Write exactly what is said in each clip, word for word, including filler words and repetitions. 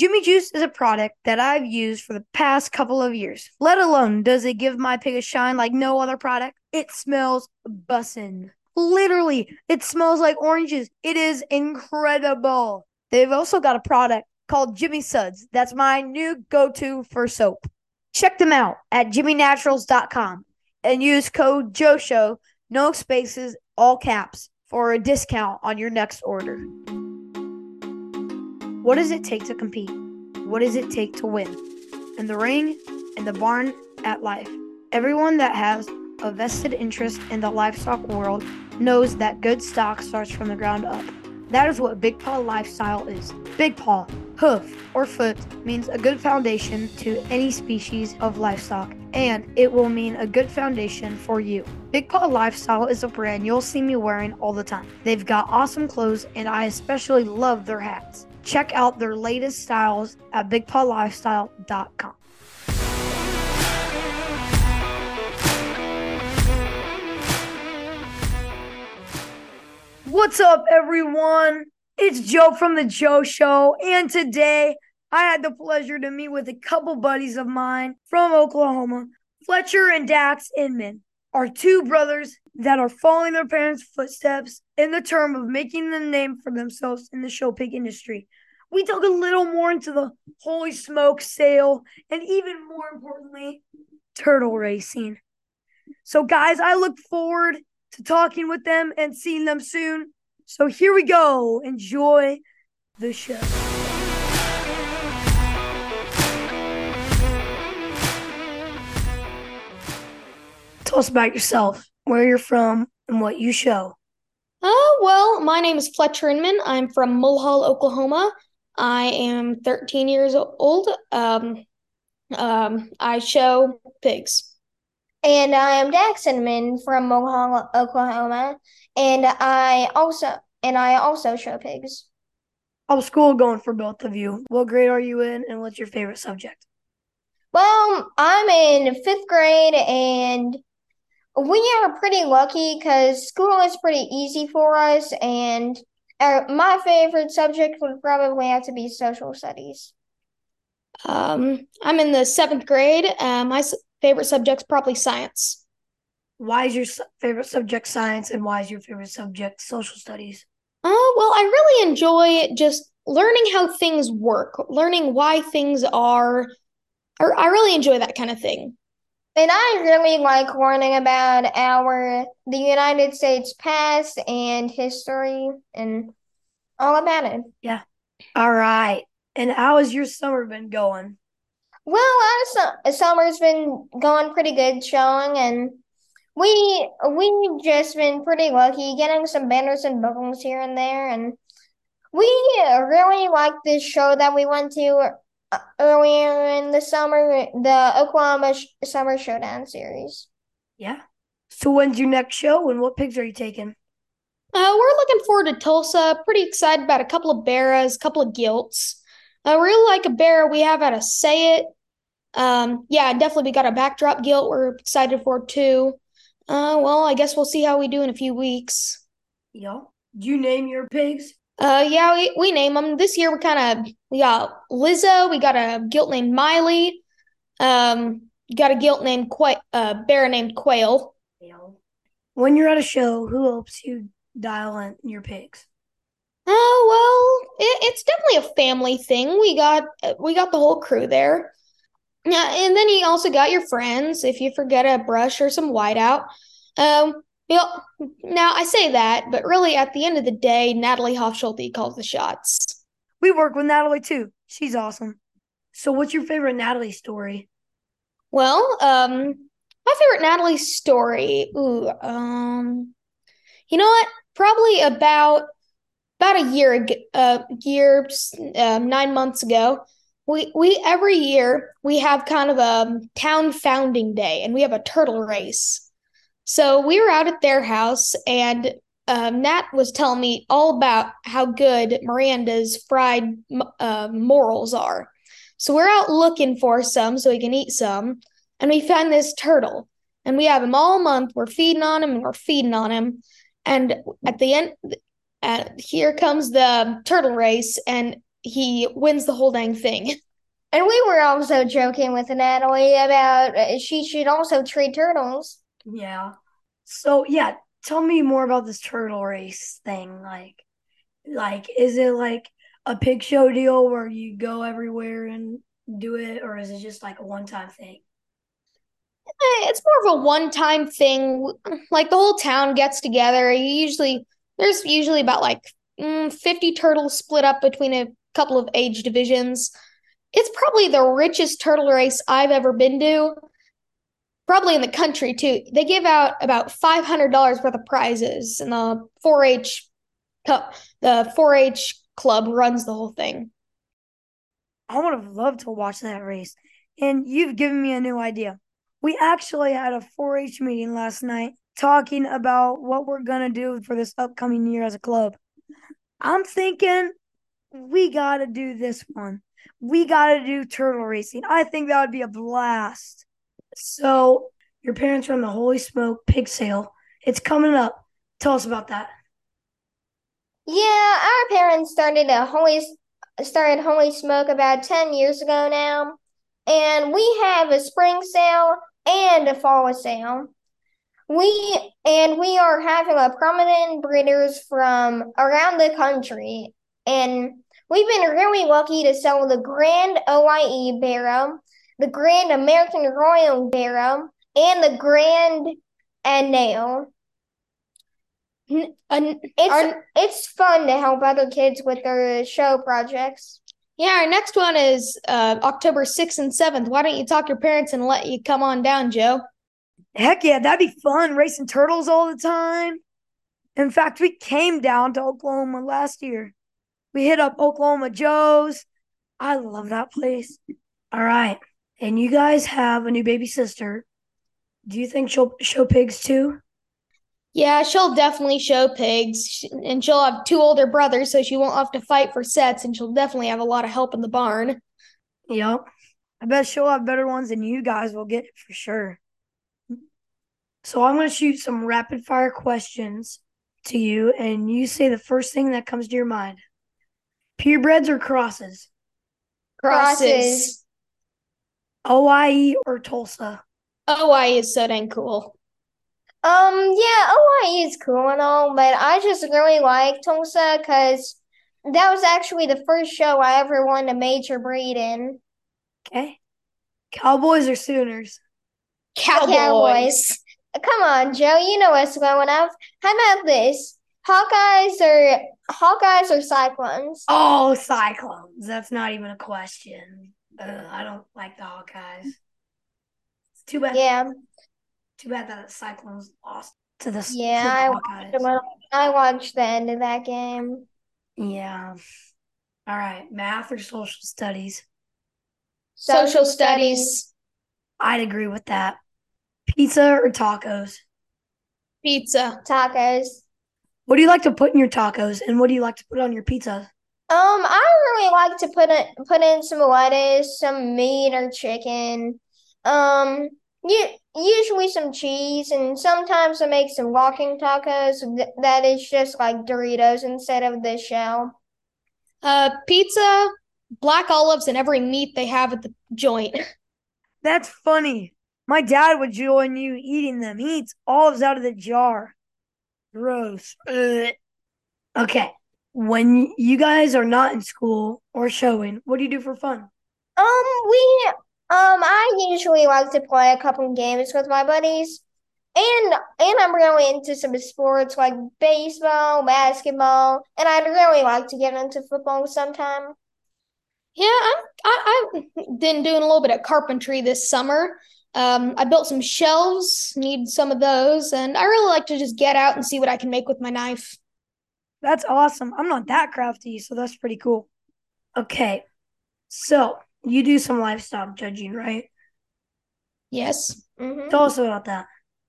Jimmy Juice is a product that I've used for the past couple of years. Let alone does it give my pig a shine like no other product. It smells bussin'. Literally, it smells like oranges. It is incredible. They've also got a product called Jimmy Suds. That's my new go-to for soap. Check them out at jimmy naturals dot com and use code JOSHO, no spaces, all caps, for a discount on your next order. What does it take to compete? What does it take to win? In the ring, in the barn, at life. Everyone that has a vested interest in the livestock world knows that good stock starts from the ground up. That is what Big Paw Lifestyle is. Big Paw, hoof, or foot means a good foundation to any species of livestock, and it will mean a good foundation for you. Big Paw Lifestyle is a brand you'll see me wearing all the time. They've got awesome clothes, and I especially love their hats. Check out their latest styles at big paw lifestyle dot com. What's up, everyone? It's Joe from The Joe Show, and today I had the pleasure to meet with a couple buddies of mine from Oklahoma. Fletcher and Dax Inman are two brothers that are following their parents' footsteps in the term of making a name for themselves in the show pig industry. We talk a little more into the holy smoke sale and even more importantly, turtle racing. So guys, I look forward to talking with them and seeing them soon. So here we go. Enjoy the show. Tell us about yourself, where you're from, and what you show. Oh, well, my name is Fletcher Inman. I'm from Mulhall, Oklahoma. I am thirteen years old. Um, um, I show pigs. And I am Dax Inman from Mulhall, Oklahoma, and I also and I also show pigs. How's school going for both of you? What grade are you in, and what's your favorite subject? Well, I'm in fifth grade, and we are pretty lucky because school is pretty easy for us, and our, my favorite subject would probably have to be social studies. Um, I'm in the seventh grade. Uh, my s- favorite subject's probably science. Why is your su- favorite subject science, and why is your favorite subject social studies? Oh, well, I really enjoy just learning how things work, learning why things are. I, I really enjoy that kind of thing. And I really like learning about our the United States past and history and all about it. Yeah. All right. And how has your summer been going? Well, our su- summer's been going pretty good showing, and we we just been pretty lucky getting some banners and bubbles here and there, and we really like this show that we went to uh, earlier in the summer, the Oklahoma Sh- Summer Showdown series. Yeah. So when's your next show, and what pigs are you taking? Uh, we're looking forward to Tulsa. Pretty excited about a couple of Barras, a couple of Gilts. I really like a Barra we have out of Say It. Um, yeah, definitely we got a backdrop Gilt we're excited for too. Uh, well, I guess we'll see how we do in a few weeks. Yeah. Do you name your pigs? Uh, yeah, we, we name them. This year we kind of, we got Lizzo, we got a Gilt named Miley, um, got a Gilt named Quail, uh, Bear named Quail. Yeah. When you're at a show, who helps you dial in your pigs? Oh, well, it, it's definitely a family thing. We got, we got the whole crew there. Yeah, and then you also got your friends if you forget a brush or some whiteout. Um, you know, now I say that, but really at the end of the day, Natalie Hofschulte calls the shots. We work with Natalie too. She's awesome. So what's your favorite Natalie story? Well, um, my favorite Natalie story. Ooh, um, you know what? Probably about about a year ago, uh, year, um, nine months ago. We we every year we have kind of a town founding day, and we have a turtle race. So we were out at their house, and um, Nat was telling me all about how good Miranda's fried uh, morels are. So we're out looking for some so we can eat some, and we find this turtle, and we have him all month. We're feeding on him, and we're feeding on him, and at the end, uh, here comes the turtle race, and he wins the whole dang thing. And we were also joking with Natalie about uh, she should also trade turtles. Yeah. So yeah, tell me more about this turtle race thing. Like, like is it like a pig show deal where you go everywhere and do it, or is it just like a one-time thing? Eh, It's more of a one-time thing. Like the whole town gets together. You usually there's usually about like mm, fifty turtles split up between a couple of age divisions. It's probably the richest turtle race I've ever been to. Probably in the country too. They give out about five hundred dollars worth of prizes, and the four H cup, the four H club runs the whole thing. I would have loved to watch that race. And you've given me a new idea. We actually had a four H meeting last night talking about what we're going to do for this upcoming year as a club. I'm thinking we got to do this one. We got to do turtle racing. I think that would be a blast. So, your parents run the Holy Smoke pig sale. It's coming up. Tell us about that. Yeah, our parents started a holy started Holy Smoke about ten years ago now, and we have a spring sale and a fall sale. We and we are having a prominent breeders from around the country, and we've been really lucky to sell the Grand O I E Barrow, the Grand American Royal Barrow, and the Grand Anale. N- an- It's our, it's fun to help other kids with their show projects. yeah, our next one is uh, October sixth and seventh. Why don't you talk your parents and let you come on down, Joe? Heck yeah, that'd be fun racing turtles all the time. In fact, we came down to Oklahoma last year. We hit up Oklahoma Joe's. I love that place. All right. And you guys have a new baby sister. Do you think she'll show pigs too? Yeah, she'll definitely show pigs, and she'll have two older brothers, so she won't have to fight for sets, and she'll definitely have a lot of help in the barn. Yep. I bet she'll have better ones than you guys will get for sure. So I'm going to shoot some rapid fire questions to you, and you say the first thing that comes to your mind. Purebreds or crosses? Crosses. O I E or Tulsa? Oh, why is so dang cool. Um, yeah, O I E is cool and all, but I just really like Tulsa because that was actually the first show I ever won a major breed in. Okay. Cowboys or Sooners? Cowboys. Cowboys. Come on, Joe, you know what's going on. How about this? Hawkeyes or Hawkeyes or Cyclones? Oh, Cyclones. That's not even a question. Ugh, I don't like the Hawkeyes. It's too bad. Yeah, Too bad that the Cyclones lost to the, to yeah, the I Hawkeyes. watched, them- I watched the end of that game. Yeah. All right. Math or social studies? Social studies. I'd agree with that. Pizza or tacos? Pizza. Tacos. What do you like to put in your tacos, and what do you like to put on your pizza? Um, I really like to put it put in some lettuce, some meat or chicken. Um, you, usually some cheese, and sometimes I make some walking tacos th- that is just like Doritos instead of the shell. Uh, pizza, black olives, and every meat they have at the joint. That's funny. My dad would join you eating them. He eats olives out of the jar. Gross. Ugh. Okay. When you guys are not in school or showing, what do you do for fun? Um, we um I usually like to play a couple games with my buddies. And and I'm really into some sports like baseball, basketball, and I'd really like to get into football sometime. Yeah, I'm, I, I've been doing a little bit of carpentry this summer. Um, I built some shelves, need some of those, and I really like to just get out and see what I can make with my knife. That's awesome. I'm not that crafty, so that's pretty cool. Okay. So you do some livestock judging, right? Yes. Mm-hmm. Tell us about that.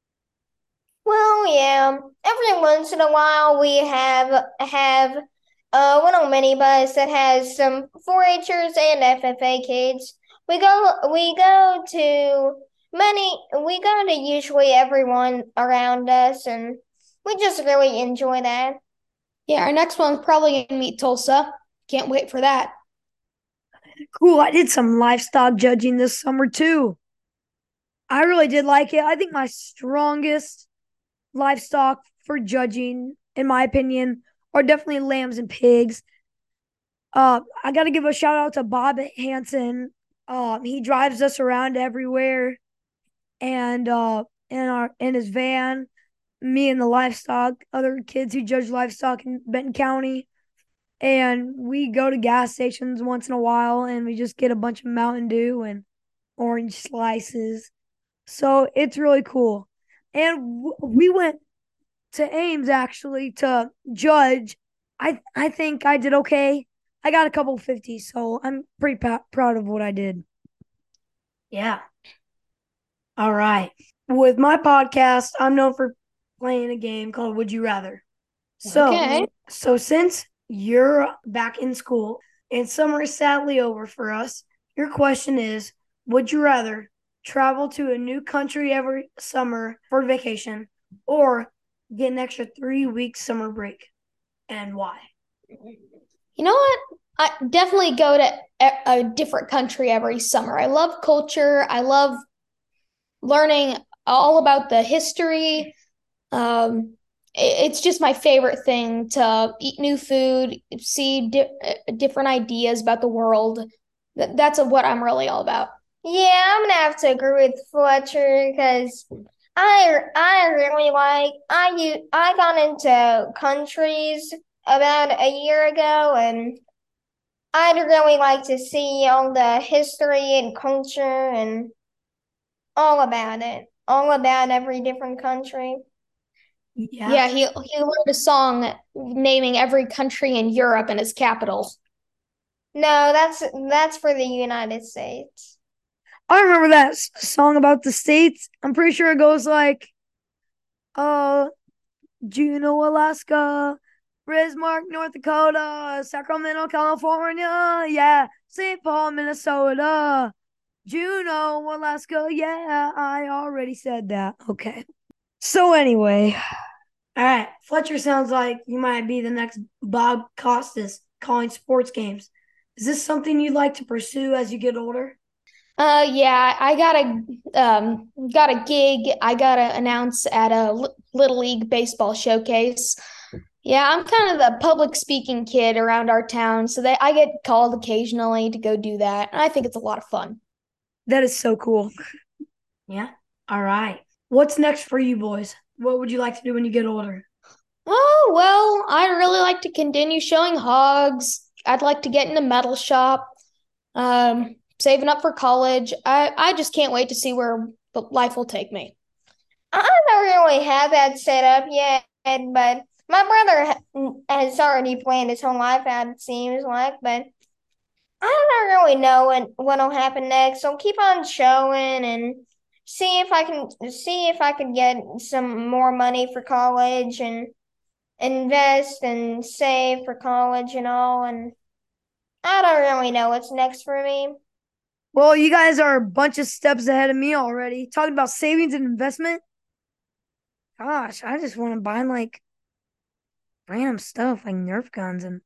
Well, yeah. Every once in a while, we have have a little minibus that has some four Hers and F F A kids. We go we go to many we go to usually everyone around us, and we just really enjoy that. Yeah, our next one's probably gonna meet Tulsa. Can't wait for that. Cool. I did some livestock judging this summer too. I really did like it. I think my strongest livestock for judging, in my opinion, are definitely lambs and pigs. Uh, I got to give a shout out to Bob Hansen. Um, he drives us around everywhere, and uh, in our in his van, me and the livestock, other kids who judge livestock in Benton County, and we go to gas stations once in a while, and we just get a bunch of Mountain Dew and orange slices. So it's really cool. And w- we went to Ames actually to judge. I I think I did okay. I got a couple fifties, so I'm pretty pa- proud of what I did. Yeah. All right. With my podcast, I'm known for playing a game called Would You Rather. So, Okay. so since you're back in school and summer is sadly over for us, your question is, would you rather travel to a new country every summer for vacation or get an extra three weeks summer break, and why? You know what? I definitely go to a, a different country every summer. I love culture. I love learning all about the history. Um, it- it's just my favorite thing to eat new food, see di- uh, different ideas about the world. Th- That's what I'm really all about. Yeah, I'm gonna have to agree with Fletcher because I I really like I u- I got into countries about a year ago, and I'd really like to see all the history and culture and all about it, all about every different country. Yeah. Yeah, he he learned a song naming every country in Europe and its capital. No, that's that's for the United States. I remember that s- song about the states. I'm pretty sure it goes like, uh, Juneau, Alaska, Bismarck, North Dakota, Sacramento, California, yeah, Saint Paul, Minnesota, Juneau, Alaska, yeah, I already said that. Okay. So anyway, all right, Fletcher sounds like you might be the next Bob Costas calling sports games. Is this something you'd like to pursue as you get older? Uh, yeah, I got a um got a gig. I got to announce at a Li- Little League baseball showcase. Yeah, I'm kind of the public speaking kid around our town, so that I get called occasionally to go do that, and I think it's a lot of fun. That is so cool. Yeah. All right. What's next for you boys? What would you like to do when you get older? Oh, well, I'd really like to continue showing hogs. I'd like to get in the metal shop. Um, saving up for college. I I just can't wait to see where the life will take me. I don't really have that set up yet, but my brother ha- has already planned his whole life out, it seems like, but I don't really know what what'll happen next. So keep on showing and see if I can see if I could get some more money for college and invest and save for college and all. And I don't really know what's next for me. Well, you guys are a bunch of steps ahead of me already. Talking about savings and investment. Gosh, I just want to buy like random stuff like Nerf guns and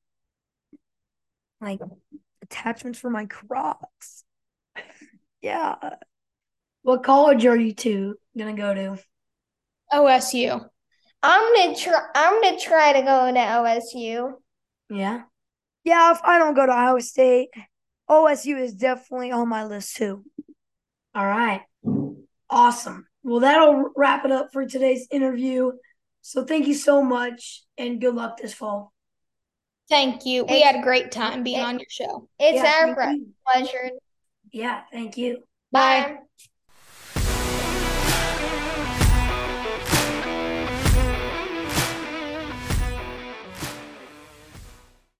like attachments for my Crocs. Yeah. What college are you two gonna go to? O S U. I'm gonna try. I'm gonna try to go to O S U. Yeah. Yeah, if I don't go to Iowa State, O S U is definitely on my list too. All right. Awesome. Well, that'll wrap it up for today's interview. So thank you so much and good luck this fall. Thank you. We It's- had a great time being it- on your show. It's Yeah, our thank pre- you. pleasure. Yeah, thank you. Bye. Bye.